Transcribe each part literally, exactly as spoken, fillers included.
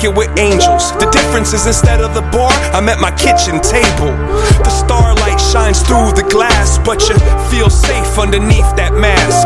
it with angels. The difference is instead of the bar, I'm at my kitchen table. The starlight shines through the glass, but you feel safe underneath that mask.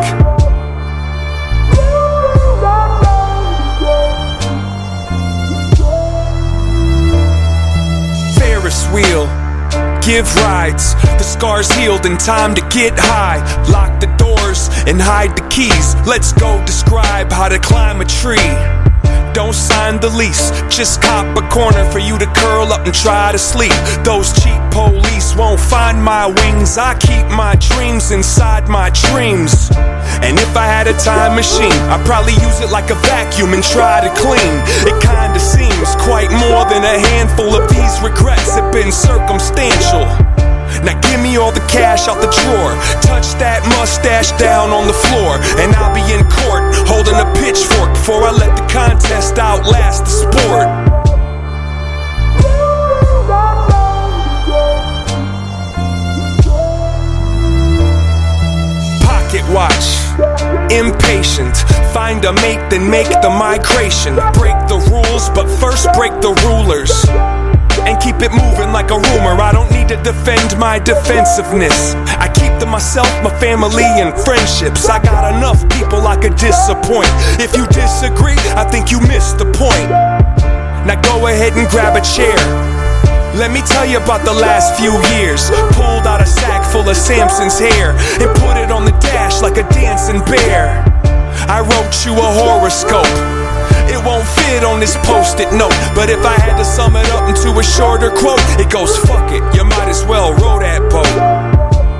Ferris wheel, give rides. The scars healed and time to get high. Lock the doors and hide the keys. Let's go describe how to climb a tree. Don't sign the lease, just cop a corner for you to curl up and try to sleep. Those cheap police won't find my wings. I keep my dreams inside my dreams. And if I had a time machine, I'd probably use it like a vacuum and try to clean. It kinda seems quite more than a handful of these regrets have been circumstantial. Now give me all the cash out the drawer. Touch that mustache down on the floor, and I'll be in court holding a pitchfork before I let the contest outlast the sport. Pocket watch, impatient. Find a mate, then make the migration. Break the rules, but first break the rulers. And keep it moving like a rumor. I don't need to defend my defensiveness. I keep to myself, my family, and friendships. I got enough people I could disappoint. If you disagree, I think you missed the point. Now go ahead and grab a chair. Let me tell you about the last few years. Pulled out a sack full of Samson's hair and put it on the dash like a dancing bear. I wrote you a horoscope. It won't fit on this post-it note, but if I had to sum it up into a shorter quote, it goes, fuck it, you might as well row that boat.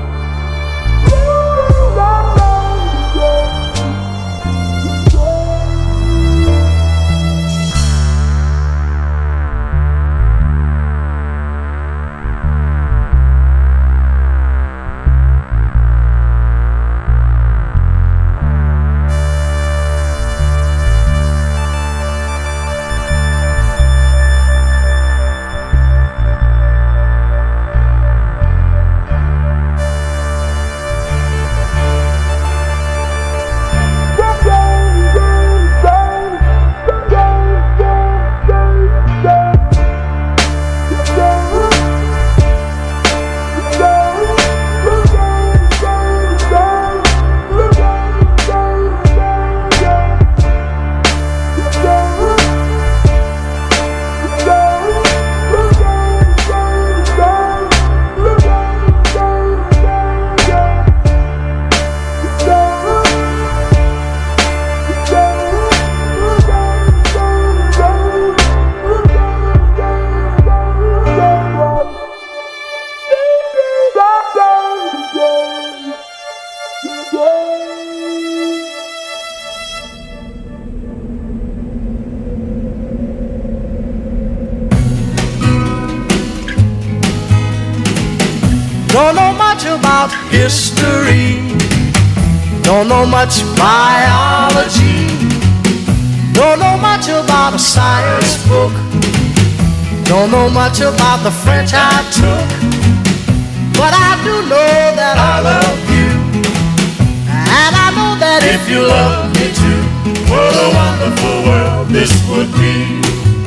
Don't know much about history, don't know much biology, don't know much about a science book, don't know much about the French I took, but I do know that I love you, and I know that if you love me too, what a wonderful world this would be.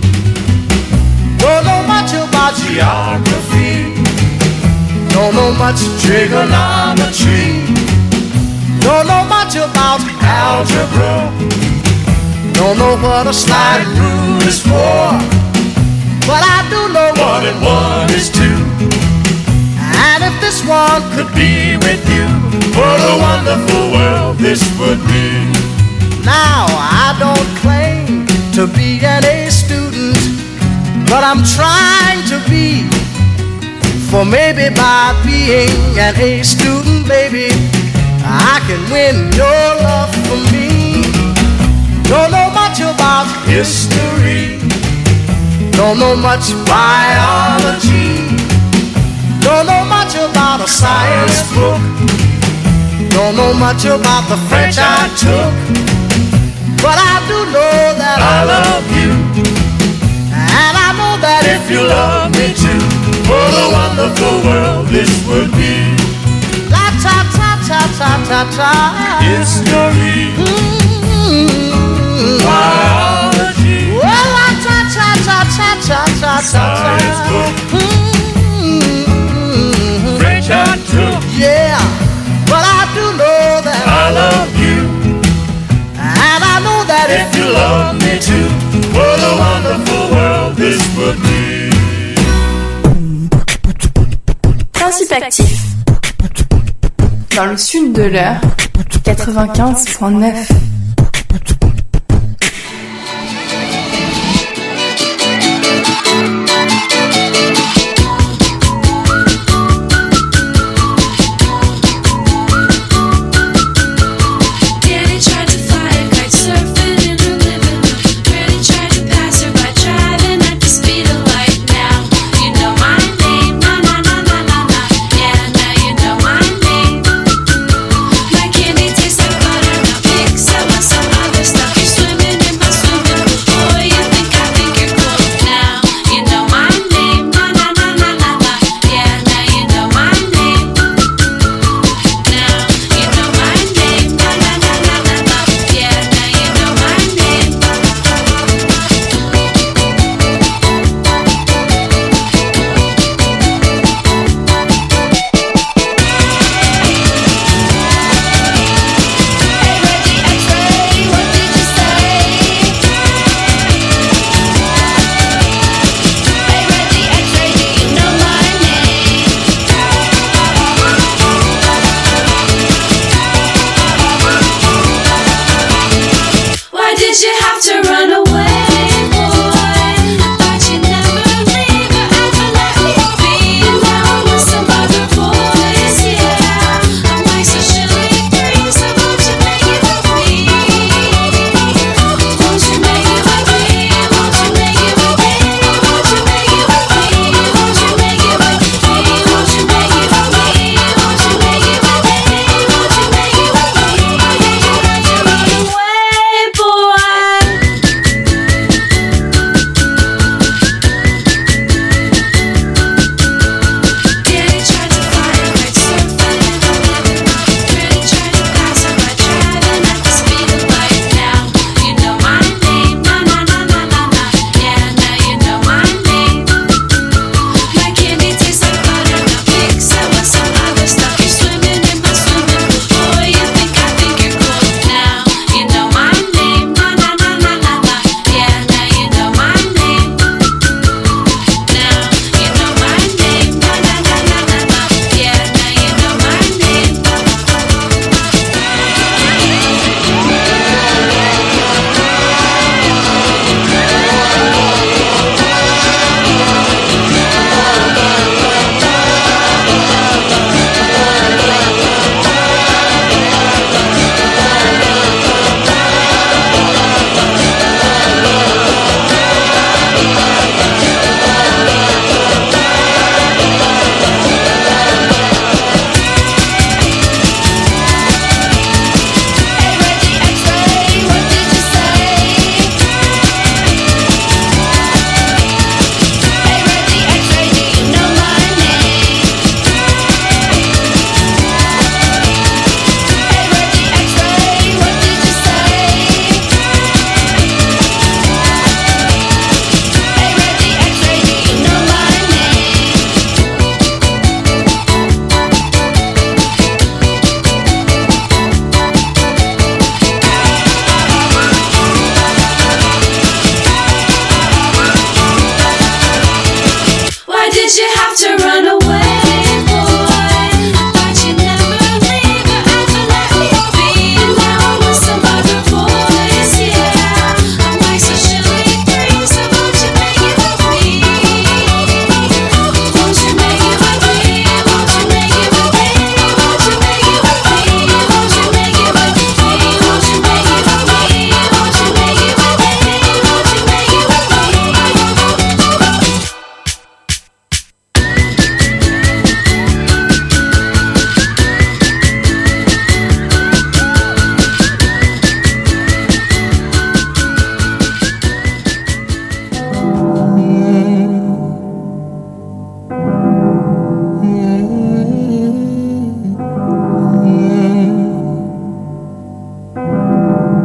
Don't know much about geography, don't know much trigonometry, don't know much about algebra, don't know what a slide rule is for, but I do know one and one is two. And if this one could be with you, what a wonderful world this would be. Now I don't claim to be an A student, but I'm trying to be. For maybe by being an A student, baby, I can win your love for me. Don't know much about history, don't know much biology, don't know much about a science book, don't know much about the French I took, but I do know that I love you, and I know that if you love me too, what a wonderful world this would be. La ta ta ta ta ta ta. History, mm-hmm. Biology. Well, la ta ta science book. Mm-hmm. French I took. Yeah, but I do know that I love you, and I know that if you love me too, what a wonderful world this would be. Principe actif. Dans le sud de l'heure, quatre-vingt-quinze virgule neuf.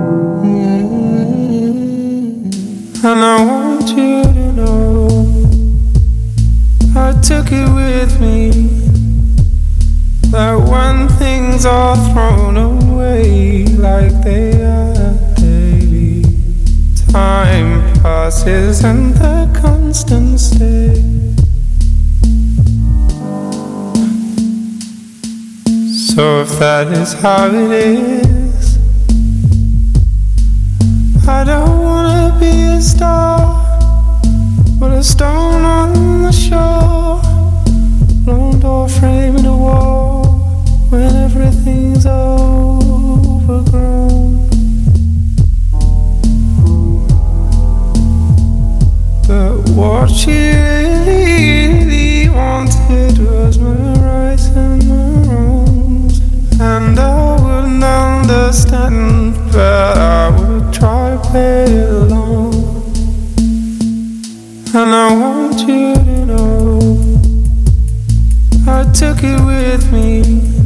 And I want you to know I took it with me, that when things are thrown away like they are daily, time passes and the constant stay. So if that is how it is, I don't wanna be a star, but a stone on the shore, lone door framing a wall when everything's overgrown. But what she really, really wanted was my rights and my wrongs, and I wouldn't understand, but I would try to play along. And I want you to know I took it with me,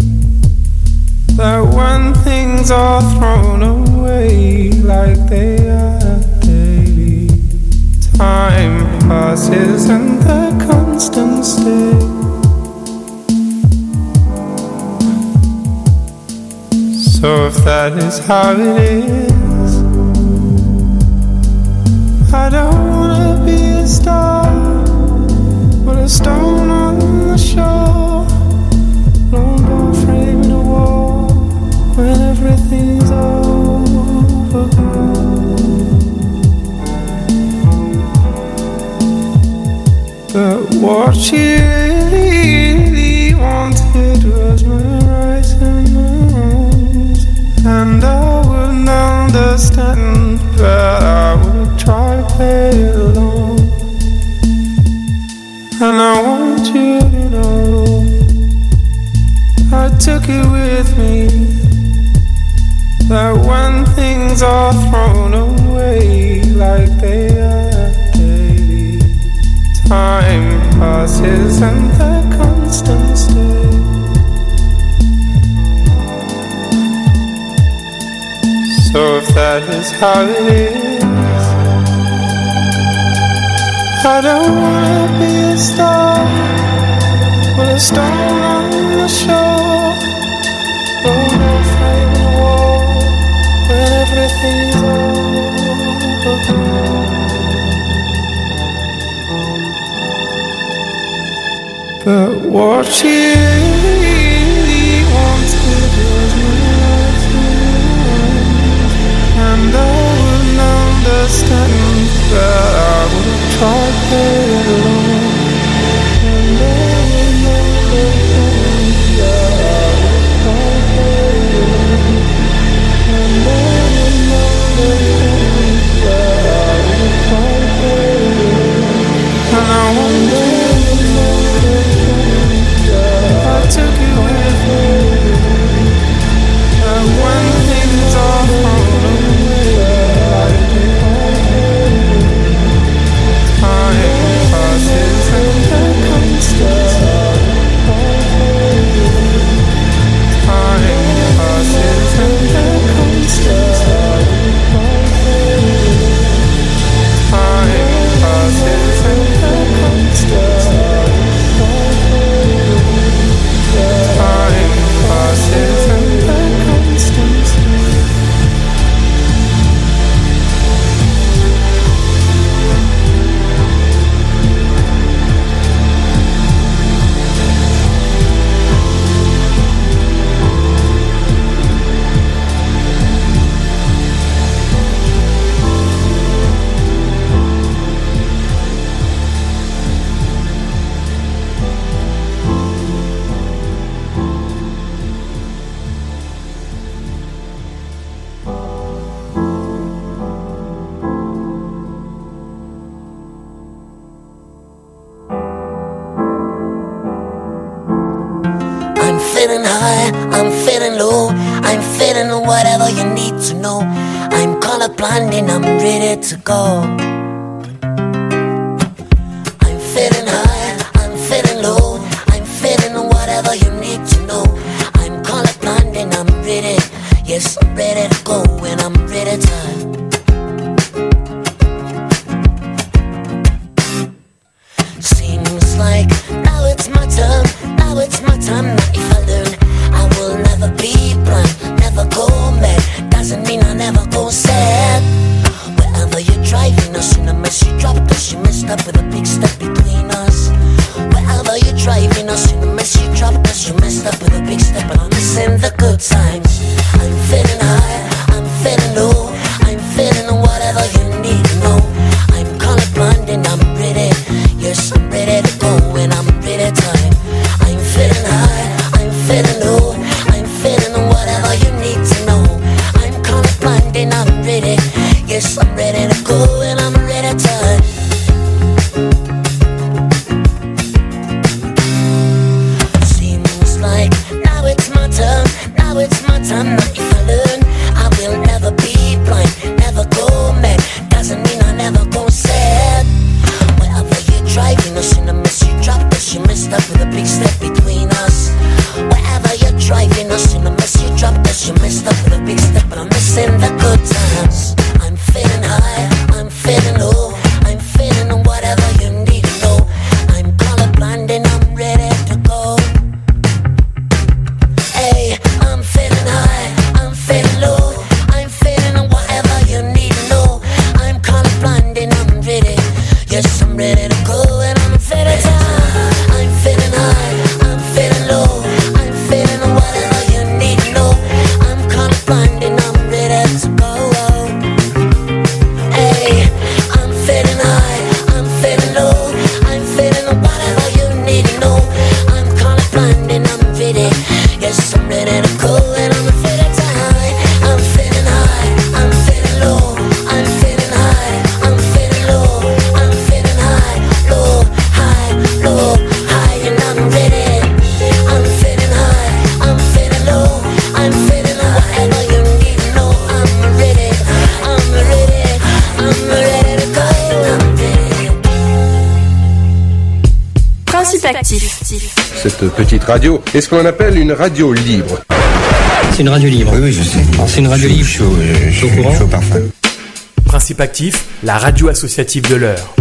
that when things are thrown away like they are daily, time passes and the constant stay. So if that is how it is, I don't wanna be a star, but a stone on the shore, lone door framing a wall when everything's overgrown. But what she really, really wanted was my rights and my wrongs, and I wouldn't understand, but I would try to play along. And I want you to know I took it with me, that when things are thrown away like they are daily, time passes and the constant stay. So if that is how it is, I don't wanna be a star, but a stone on the shore, rolled off frame the wall when everything's overgrown. But what she really wanted was my life, and I wouldn't understand, but I would try to play along. And I wouldn't understand, but I would try to play along. And I wouldn't understand, but I would try to play along. And I wonder, I took it with me, and when things are thrown away like they are, time passes and the constant time passes and the constant time passes and the constant time passes and the constant. feeling high, I'm feeling low, I'm feeling whatever you need to know. I'm colorblind and I'm ready to go. I'm feeling high, I'm feeling low, I'm feeling whatever you need to know. I'm colorblind and I'm ready, yes I'm ready to go and I'm ready to. Seems like know. I'm colorblind and I'm ready. Yes, I'm ready to go and I'm ready time. I'm feeling high, I'm feeling low, I'm feeling whatever you need to know. I'm colorblind and I'm ready. Yes, I'm ready to go and I'm ready time. Seems like now it's my turn, now it's my time. Now if I learn, I will never be blind, never go mad. Doesn't mean I never go sad. Wherever you're driving us in a mess, you dropped us, you messed up with a big step between us. Wherever you're driving us in a mess, you dropped us, you messed up with a big step, but I'm missing the good times. I'm feeling high, I'm feeling low, I'm feeling whatever you need to know. I'm colorblind and I'm ready to go. Hey, I'm feeling high, I'm feeling low, I'm feeling whatever you need to know. I'm colorblind and I'm ready. Yes, I'm ready to go and I'm ready to. I'm feeling high, I'm feeling low, I'm feeling whatever you need to know. I'm colorblind and I'm ready to go. Hey, I'm feeling high, I'm feeling low, I'm feeling whatever you need to know. I'm colorblind and I'm ready. Yes, I'm ready to go and I'm ready to high. I'm feeling high, I'm feeling low, I'm feeling high, I'm feeling low, I'm feeling high, low, high, low, high, and I'm ready. I'm feeling high, I'm feeling low, I'm feeling whatever you need to know. I'm ready, I'm ready, I'm ready to go. I'm ready. Principe actif. Cette petite radio est ce qu'on appelle une radio libre. C'est une radio libre. Oui, oui, je sais. C'est une radio libre. Je suis au, je, je, au courant. je suis au parfum. Principe actif, la radio associative de l'heure.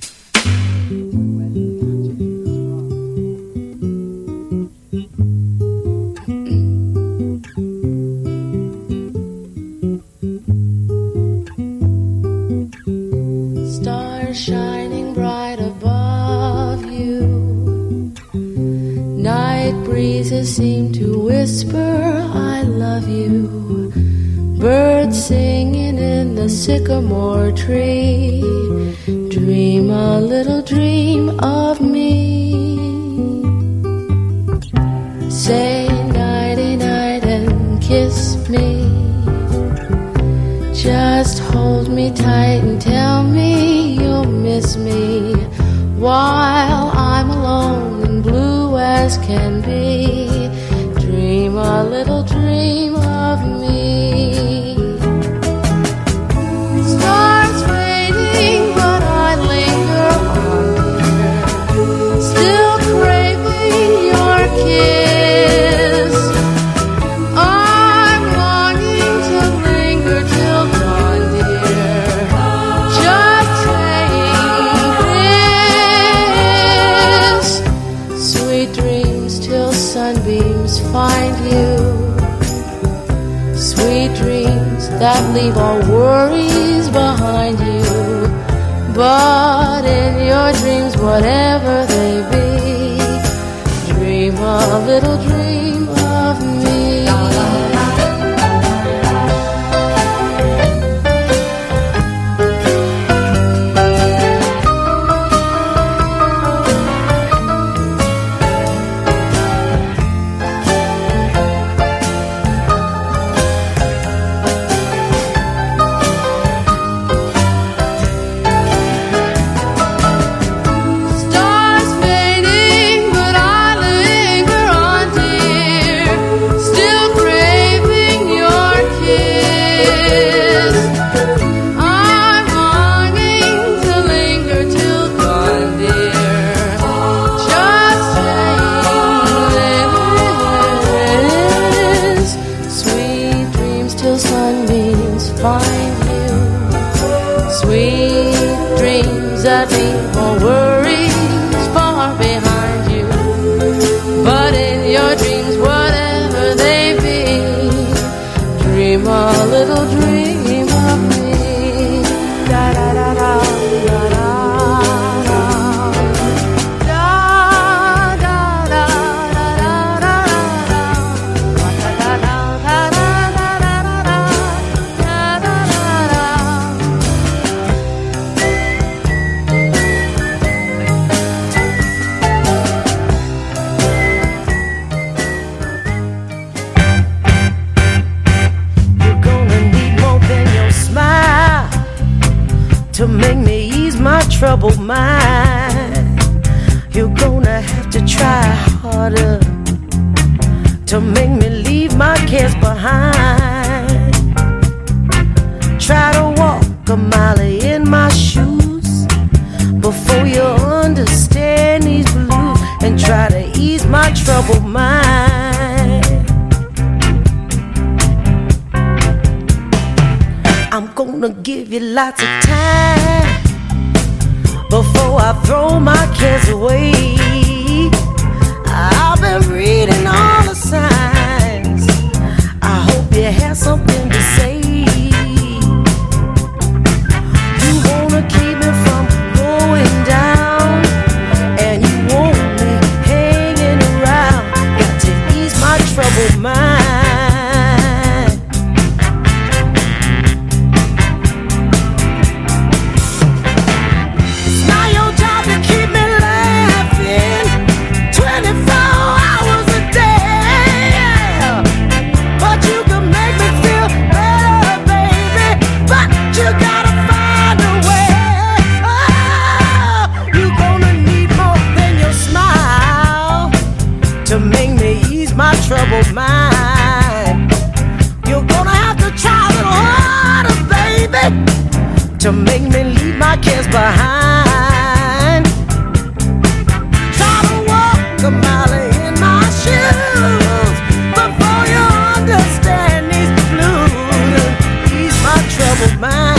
Stars shining bright above you. Night breezes seem to whisper, I love you. Birds singing in the sycamore tree. Dream a little dream of me. Say nighty night and kiss me. Just hold me tight and tell me you'll miss me while I'm alone and blue as can be. Dream a little dream of me. Stars fading, but I linger on, dear, still craving your kiss. I'm longing to linger till dawn, dear, just saying this. Sweet dreams till sunbeams find you. Sweet dreams that leave all worries behind you. But in your dreams, whatever they be, dream a little dream of me. Stars fading, but I linger on, dear, still craving your kiss. I'm longing to linger till dawn, dear, just saying this. Sweet dreams till sunbeams find you. Sweet dreams that leave all worries far behind you. But in your dreams, whatever they be, dream a little dream of me. Da da da da da da da. Da da da da da da da da da da da da da da da da da da. me ease my troubled mind. You're gonna have to try harder to make me leave my cares behind. Try to walk a mile in my shoes before you understand these blues, and try to ease my troubled mind. I'm gonna give you lots of time before I throw my cares away. I've been reading all the signs. I hope you have something to say. You wanna keep me from going down, and you want me hanging around. Got to ease my troubled mind. Troubled mind. You're gonna have to try a little harder, baby, to make me leave my cares behind. Try to walk a mile in my shoes before you understand these blues. Ease my troubled mind.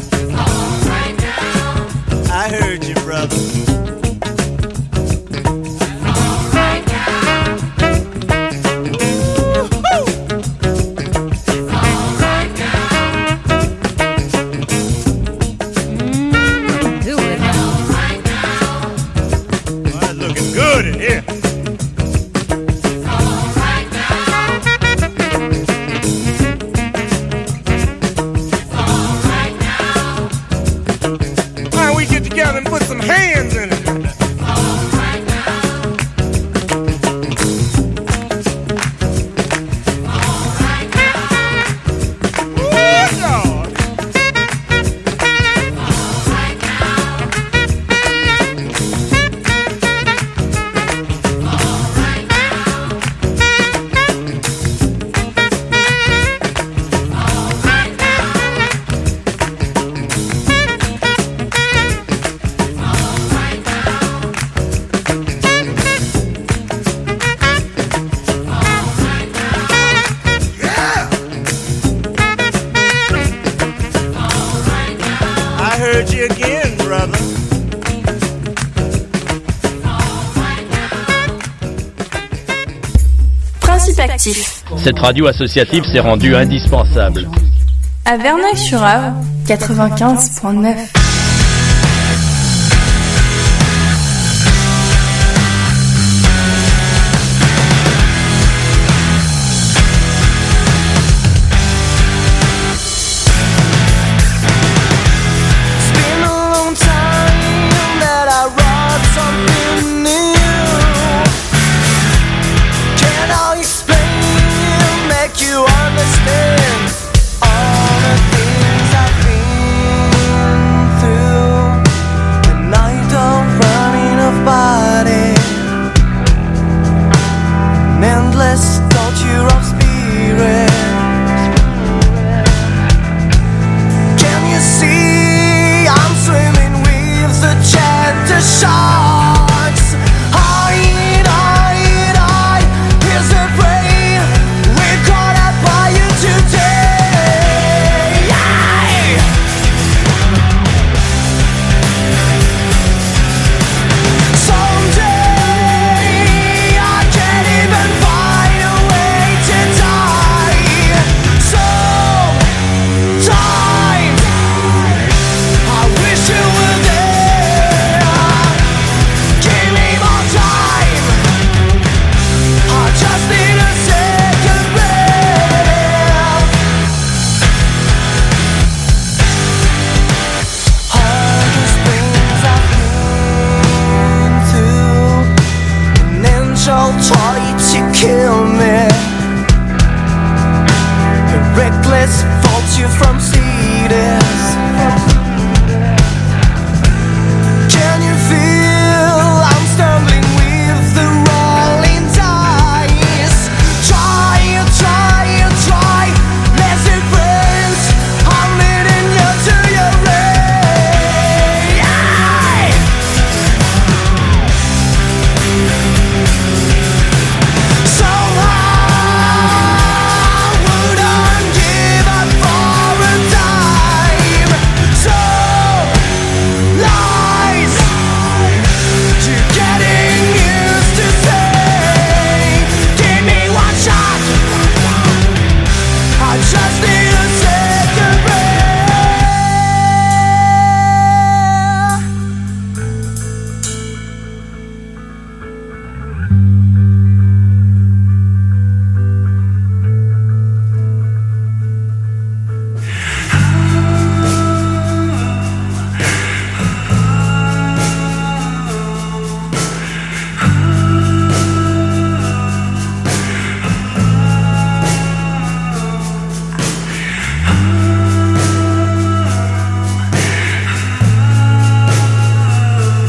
I heard you, brother. together and put some hands in it. Principe actif. Cette radio associative s'est rendue indispensable. À Verneuil-sur-Avre, quatre-vingt-quinze virgule neuf.